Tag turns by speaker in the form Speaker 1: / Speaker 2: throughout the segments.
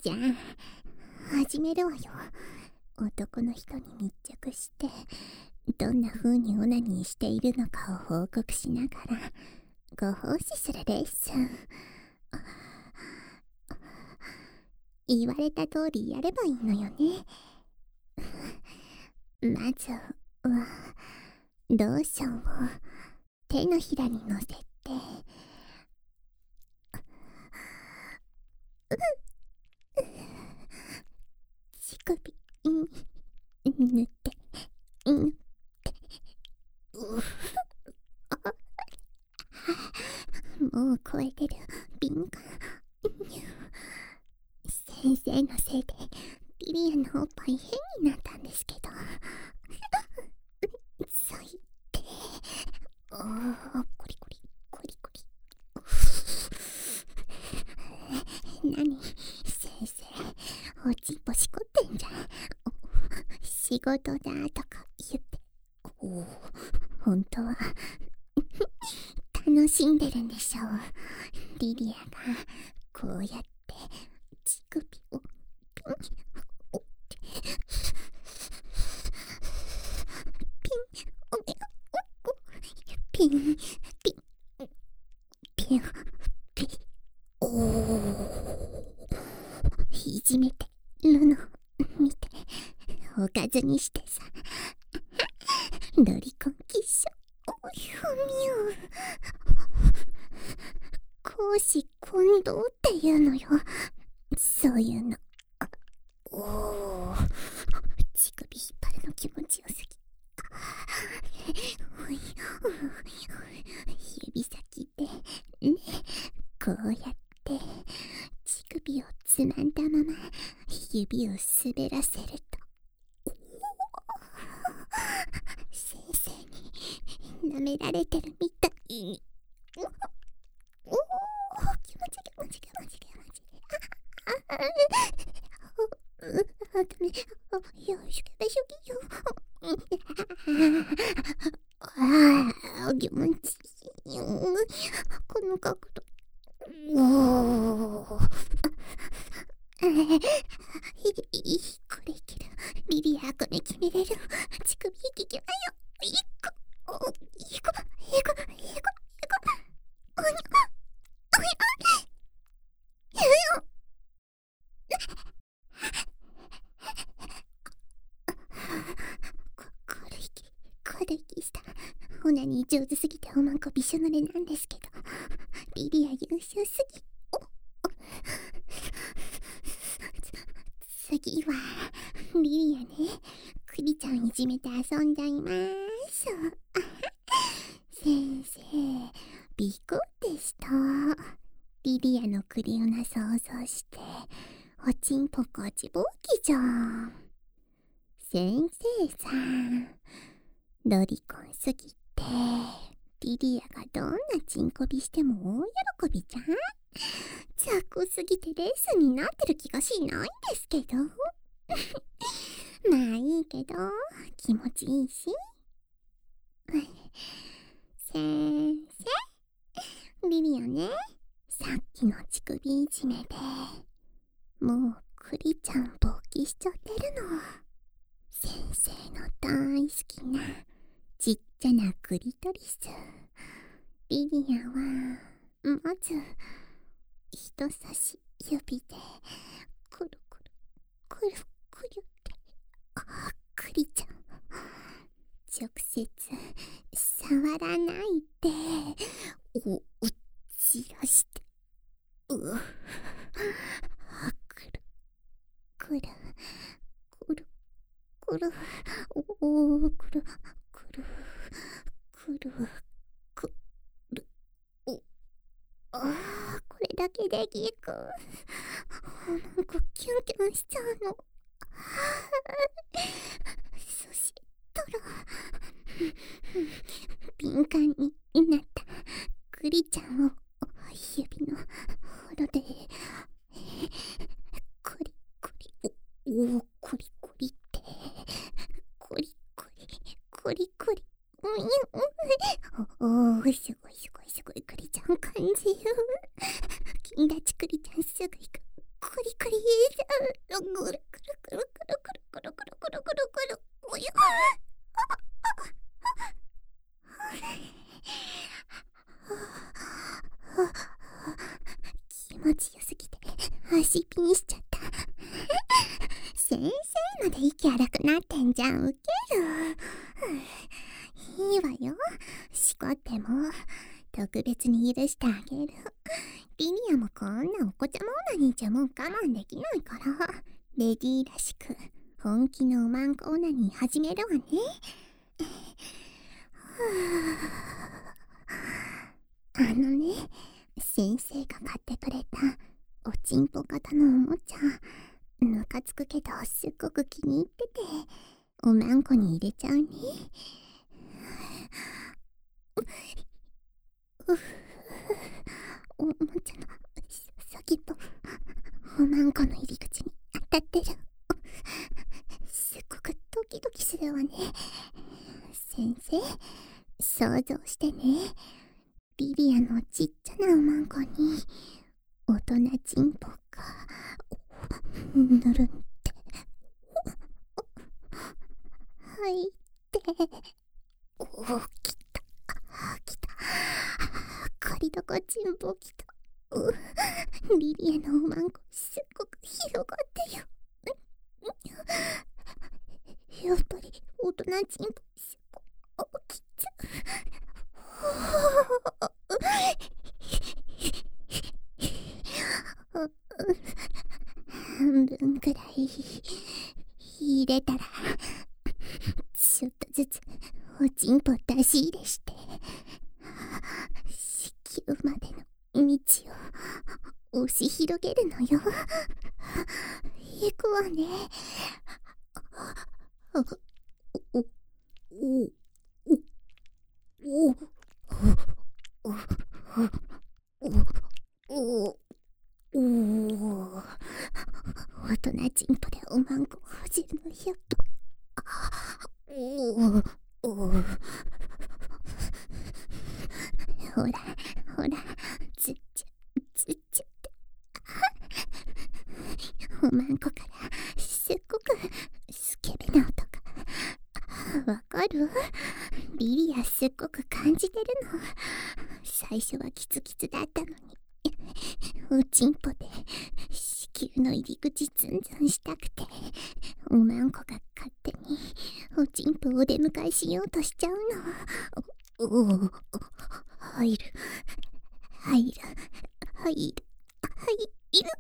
Speaker 1: じゃあ始めるわよ。男の人に密着してどんな風にオナニーしているのかを報告しながらご奉仕するレッスン。言われた通りやればいいのよね。まずはローションを手のひらにのせて、乳首に塗ってもう超えてる敏感。先生のせいでリリアのおっぱい変になったんですけど、そいってコリコリコリコリ。何先生、おちんぽしこってんじゃん。仕事だとか言って、本当は楽しんでるんでしょう。リリアがこうやって乳首をピンピンピンピンピン、いじめてるの見ておかずにしてさ、ロリコンキッシュ公私混同っていうのよ。そういうの。乳首引っ張るの気持ちよすぎ。指先でね、こうやって乳首をつまんだまま指を滑らせると、先生に舐められてるみたいに。気持ち気持ち気持ち気持ち。ダメ。よしけべしょきよ。気持ちいいよ。この角度。これいける。リリア、これ決めれる。乳首いけないよ。軽い気した。オナニー上手すぎておまんこびしょ濡れなんですけど、リリア優秀すぎ。次はリリアね。クリちゃんいじめて遊んじゃいます。先生、ビコでした。リリアのクリオナ想像しておちんぽこちぼうきじゃん。先生さん、ロリコンすぎてリリアがどんなチンコビしても大喜びじゃん。雑魚すぎてレースになってる気がしないんですけど。まあいいけど気持ちいいし。先生、リリアね、さっきの乳首いじめでもうクリちゃん勃起しちゃってるの。先生の大好きなちっちゃなクリトリス。リリアはまず人差し指でくるくるくるくるって、クリちゃん直接触らないで打ち出して、くるくるくるくる、くるくるくるくる、これだけでギク。なんかキュンキュンしちゃうの。そしたら敏感になったクリちゃんを指のほどでコリコリ、コリコリってコリコリコリコリ、すごいすごいすごい、クリちゃん感じる。金立ちクリちゃんすぐ行く。 クリクリ、ぐるぐるぐるぐるぐるぐるぐるぐるぐるぐる、おや、気持ちよすぎて足ピンしちゃった。先生まで息荒くなってんじゃん。ウケる。いいわよ、しこっても特別に許してあげる。リニアもこんなお子ちゃまオナニーじゃもう我慢できないから、レディーらしく本気のおまんこオナニー始めるわね。先生が買ってくれたおちんぽ型のおもちゃ、ムカつくけどすっごく気に入ってて、おまんこに入れちゃうね。おもちゃの先っぽおまんこの入り口に当たってる。すっごくドキドキするわね。先生、想像してね。リリアのちっちゃなおまんこに大人ちんぽがぬるんって入って、来た来た、借り床ちんぽ来た。リリアのおまんこすっごく広がってよ。やっぱり大人ちんぽすっごくきつ。半分くらい入れたら、ちょっとずつおちんぽ出し入れして、子宮までの道を押し広げるのよ。行くわね。大人ちんぽでおまんこほじるのやっと。ほらほら、ずっちゃずっちゃって。おまんこからすっごくスケベな音が。わかる？リリアすっごく感じてるの。最初はキツキツだったのに、おちんぽで子宮の入り口ツンツンしたくて、おまんこが勝手におちんぽをお出迎えしようとしちゃうの。入る入る入る入る。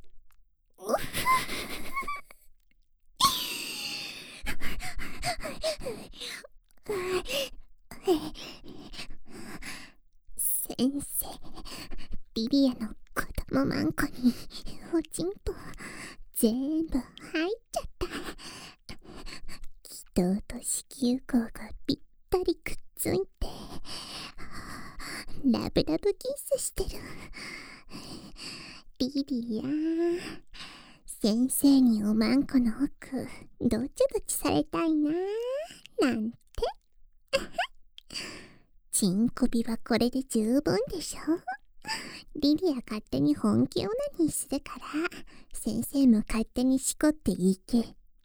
Speaker 1: 先生、リリアの子供まんこにおちんぽ全部入っちゃった。気道と子宮口がぴったりくっついて、ラブラブキスしてる。リリア、先生におまんこの奥どちどちされたいななんて。チンコビはこれで十分でしょ。リリア勝手に本気オナニーするから、先生も勝手にしこっていけ。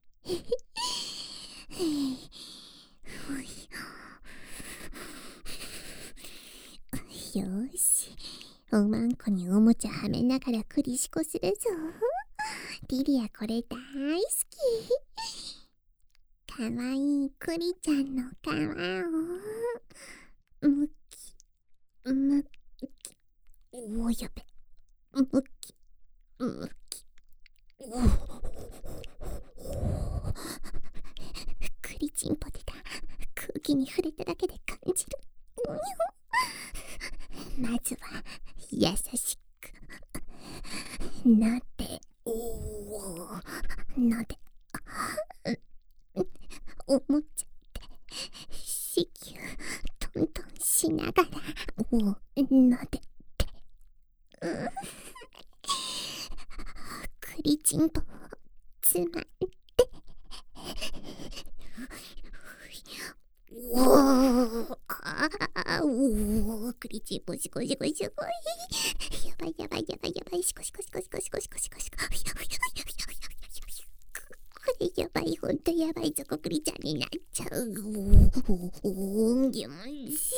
Speaker 1: よーし、おまんこにおもちゃはめながらクリシコするぞ。リリアこれ大好き。かわいいクリちゃんの皮をむきむき、おやべ、むきむき、クリチンポテだ。空気に触れただけで感じる。まずは優しくなで、なで、おもちゃで子宮トントンしながらなでて、クリチンポをつまんで、クリチンポすごいすごいすごい。やばいやばいやばいやばい、しこしこしこしこしこしこしこしこ。これやばい、ほんとやばいぞ、こくりちゃんになっちゃう。ぎゅんし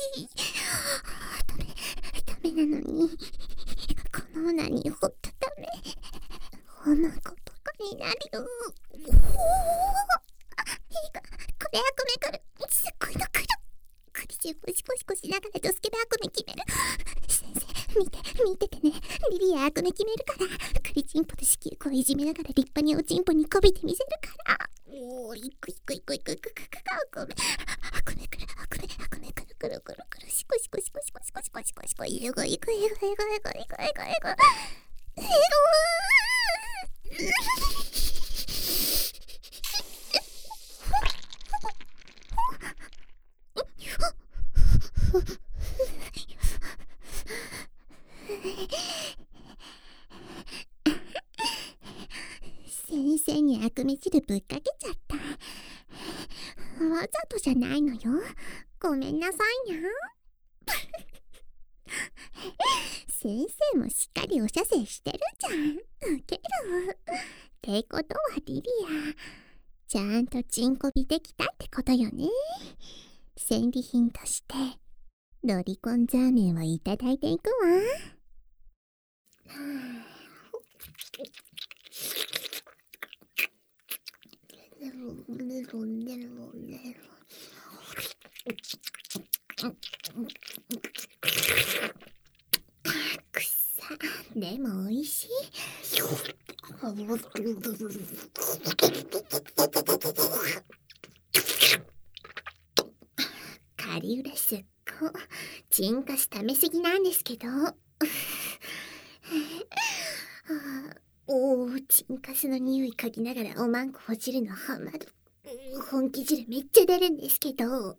Speaker 1: ダメなのに、このオナにほんとダメ。おなかバカになるよ。これ悪夢来る。すっごいの来る。クリチンゴシゴシゴしながらドスケベ悪夢決める。先生、見ててね。リリア悪夢決めるから。クリチンポで子宮口いじめながら立派におちんぽにこびてみせるから。おー、いく。悪夢来る。くる。しこしこ。いく。先生に悪夢汁ぶっかけちゃった。わざとじゃないのよ。ごめんなさいな。先生もしっかりお射精してるじゃん。ウケる。ってことはリリア、ちゃんとチンコビできたってことよね。戦利品としてロリコンザーメンをいただいていくわ。くさ、でもおいしい。カリウラすっごチンカス溜めすぎなんですけど。チンカスの匂い嗅ぎながらおまんこほじるのハマる。本気汁めっちゃ出るんですけど。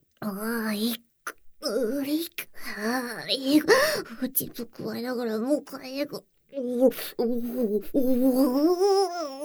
Speaker 1: チンプ加えながらもう帰る。